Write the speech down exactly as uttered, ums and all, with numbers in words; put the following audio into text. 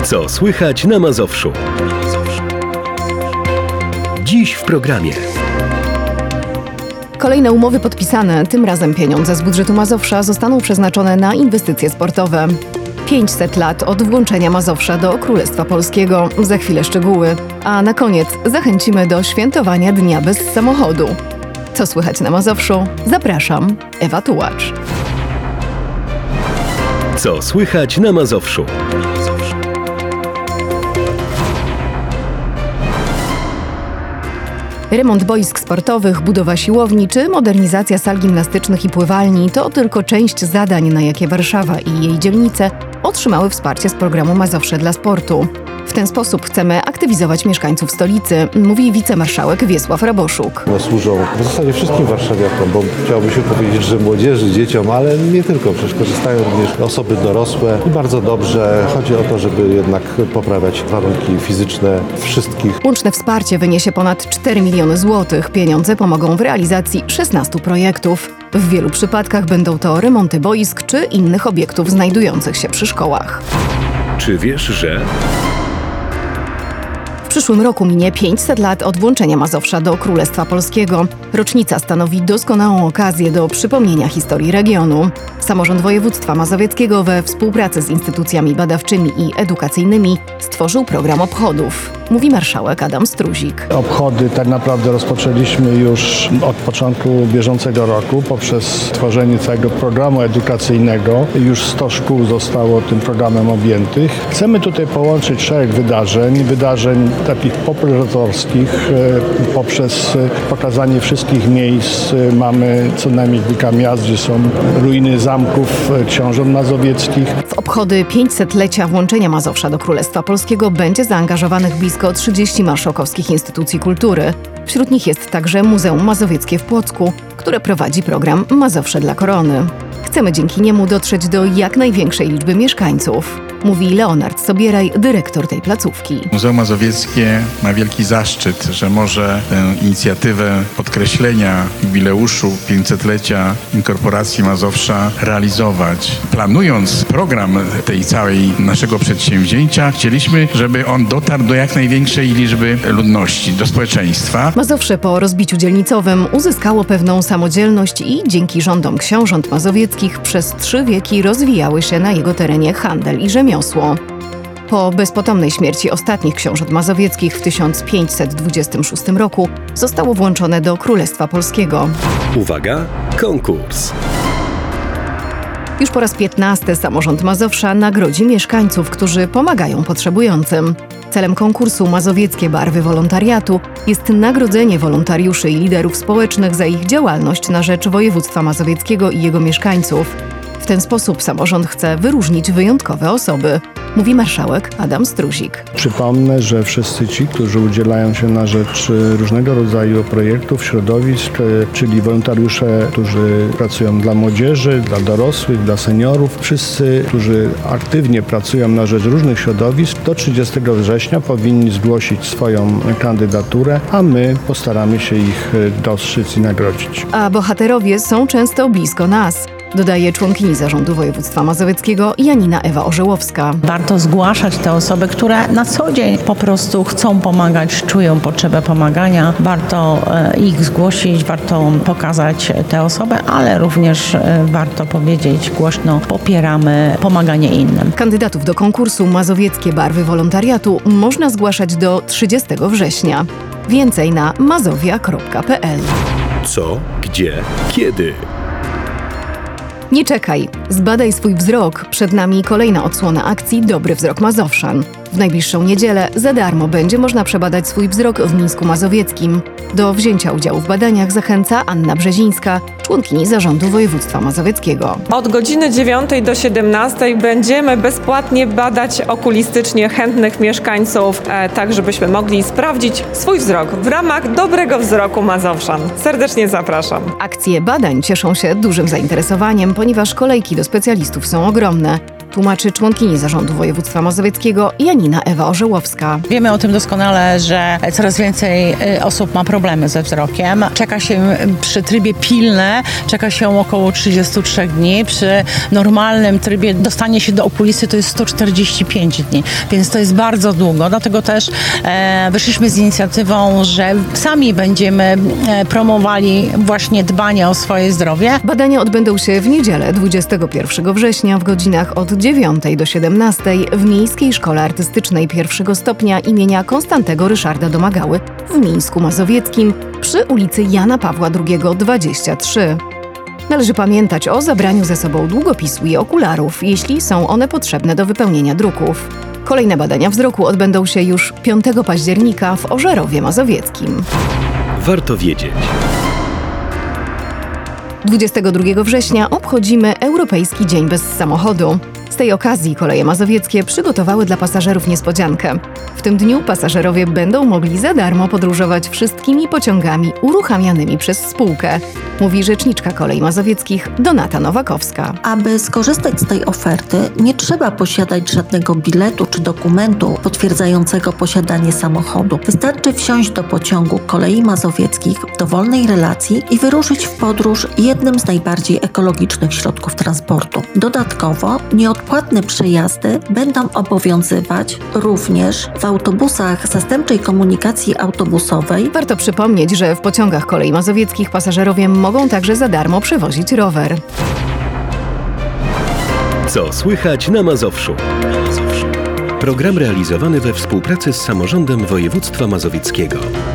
Co słychać na Mazowszu? Dziś w programie. Kolejne umowy podpisane, tym razem pieniądze z budżetu Mazowsza zostaną przeznaczone na inwestycje sportowe. pięćset lat od włączenia Mazowsza do Królestwa Polskiego. Za chwilę szczegóły. A na koniec zachęcimy do świętowania Dnia bez samochodu. Co słychać na Mazowszu? Zapraszam, Ewa Tułacz. Co słychać na Mazowszu? Remont boisk sportowych, budowa siłowni czy modernizacja sal gimnastycznych i pływalni to tylko część zadań, na jakie Warszawa i jej dzielnice otrzymały wsparcie z programu Mazowsze dla sportu. W ten sposób chcemy aktywizować mieszkańców stolicy, mówi wicemarszałek Wiesław Raboszuk. No, służą w zasadzie wszystkim warszawiakom, bo chciałoby się powiedzieć, że młodzieży, dzieciom, ale nie tylko, przecież korzystają również osoby dorosłe i bardzo dobrze. Chodzi o to, żeby jednak poprawiać warunki fizyczne wszystkich. Łączne wsparcie wyniesie ponad cztery miliony złotych. Pieniądze pomogą w realizacji szesnastu projektów. W wielu przypadkach będą to remonty boisk czy innych obiektów znajdujących się przy szkołach. Czy wiesz, że... W przyszłym roku minie pięćset lat od włączenia Mazowsza do Królestwa Polskiego. Rocznica stanowi doskonałą okazję do przypomnienia historii regionu. Samorząd Województwa Mazowieckiego we współpracy z instytucjami badawczymi i edukacyjnymi stworzył program obchodów, mówi marszałek Adam Struzik. Obchody tak naprawdę rozpoczęliśmy już od początku bieżącego roku poprzez stworzenie całego programu edukacyjnego. Już sto szkół zostało tym programem objętych. Chcemy tutaj połączyć szereg wydarzeń, wydarzeń takich popularyzatorskich poprzez pokazanie wszystkich miejsc. Mamy co najmniej kilka miast, gdzie są ruiny zamków książąt mazowieckich. W obchody pięćsetlecia włączenia Mazowsza do Królestwa Polskiego będzie zaangażowanych blisko trzydzieści marszałkowskich instytucji kultury. Wśród nich jest także Muzeum Mazowieckie w Płocku, które prowadzi program Mazowsze dla Korony. Chcemy dzięki niemu dotrzeć do jak największej liczby mieszkańców, mówi Leonard Sobieraj, dyrektor tej placówki. Muzeum Mazowieckie ma wielki zaszczyt, że może tę inicjatywę podkreślenia jubileuszu pięćsetlecia inkorporacji Mazowsza realizować. Planując program tej całej naszego przedsięwzięcia, chcieliśmy, żeby on dotarł do jak największej liczby ludności, do społeczeństwa. Mazowsze po rozbiciu dzielnicowym uzyskało pewną samodzielność i dzięki rządom książąt mazowieckich przez trzy wieki rozwijały się na jego terenie handel i rzemiosło. Po bezpotomnej śmierci ostatnich książąt mazowieckich w tysiąc pięćset dwudziestym szóstym roku zostało włączone do Królestwa Polskiego. Uwaga, konkurs. Już po raz piętnasty samorząd Mazowsza nagrodzi mieszkańców, którzy pomagają potrzebującym. Celem konkursu Mazowieckie Barwy Wolontariatu jest nagrodzenie wolontariuszy i liderów społecznych za ich działalność na rzecz województwa mazowieckiego i jego mieszkańców. W ten sposób samorząd chce wyróżnić wyjątkowe osoby, mówi marszałek Adam Struzik. Przypomnę, że wszyscy ci, którzy udzielają się na rzecz różnego rodzaju projektów, środowisk, czyli wolontariusze, którzy pracują dla młodzieży, dla dorosłych, dla seniorów, wszyscy, którzy aktywnie pracują na rzecz różnych środowisk, do trzydziestego września powinni zgłosić swoją kandydaturę, a my postaramy się ich dostrzec i nagrodzić. A bohaterowie są często blisko nas, dodaje członkini Zarządu Województwa Mazowieckiego Janina Ewa Orzełowska. Warto zgłaszać te osoby, które na co dzień po prostu chcą pomagać, czują potrzebę pomagania. Warto ich zgłosić, warto pokazać te osoby, ale również warto powiedzieć głośno, popieramy pomaganie innym. Kandydatów do konkursu Mazowieckie Barwy Wolontariatu można zgłaszać do trzydziestego września. Więcej na mazowia kropka pe el. Co, gdzie, kiedy? Nie czekaj, zbadaj swój wzrok. Przed nami kolejna odsłona akcji Dobry Wzrok Mazowszan. W najbliższą niedzielę za darmo będzie można przebadać swój wzrok w Mińsku Mazowieckim. Do wzięcia udziału w badaniach zachęca Anna Brzezińska, członkini Zarządu Województwa Mazowieckiego. Od godziny dziewiątej do siedemnastej będziemy bezpłatnie badać okulistycznie chętnych mieszkańców, e, tak żebyśmy mogli sprawdzić swój wzrok w ramach Dobrego Wzroku Mazowszan. Serdecznie zapraszam. Akcje badań cieszą się dużym zainteresowaniem, ponieważ kolejki do specjalistów są ogromne. Tłumaczy członkini Zarządu Województwa Mazowieckiego Janina Ewa Orzełowska. Wiemy o tym doskonale, że coraz więcej y, osób ma problemy ze wzrokiem. Czeka się przy trybie pilne, czeka się około trzydzieści trzy dni. Przy normalnym trybie dostanie się do okulisty to jest sto czterdzieści pięć dni, więc to jest bardzo długo. Dlatego też e, wyszliśmy z inicjatywą, że sami będziemy e, promowali właśnie dbanie o swoje zdrowie. Badania odbędą się w niedzielę dwudziestego pierwszego września w godzinach od dziewiątej do siedemnastej w Miejskiej Szkole Artystycznej pierwszego stopnia imienia Konstantego Ryszarda Domagały w Mińsku Mazowieckim przy ulicy Jana Pawła drugiego dwadzieścia trzy. Należy pamiętać o zabraniu ze sobą długopisu i okularów, jeśli są one potrzebne do wypełnienia druków. Kolejne badania wzroku odbędą się już piątego października w Ożerowie Mazowieckim. Warto wiedzieć. dwudziestego drugiego września obchodzimy Europejski Dzień Bez Samochodu. Z tej okazji Koleje Mazowieckie przygotowały dla pasażerów niespodziankę. W tym dniu pasażerowie będą mogli za darmo podróżować wszystkimi pociągami uruchamianymi przez spółkę, mówi rzeczniczka Kolei Mazowieckich Donata Nowakowska. Aby skorzystać z tej oferty, nie trzeba posiadać żadnego biletu czy dokumentu potwierdzającego posiadanie samochodu. Wystarczy wsiąść do pociągu Kolei Mazowieckich w dowolnej relacji i wyruszyć w podróż jednym z najbardziej ekologicznych środków transportu. Dodatkowo nieodpłatne przejazdy będą obowiązywać również w autobusach zastępczej komunikacji autobusowej. Warto przypomnieć, że w pociągach Kolei Mazowieckich pasażerowie mogą także za darmo przewozić rower. Co słychać na Mazowszu? Program realizowany we współpracy z Samorządem Województwa Mazowieckiego.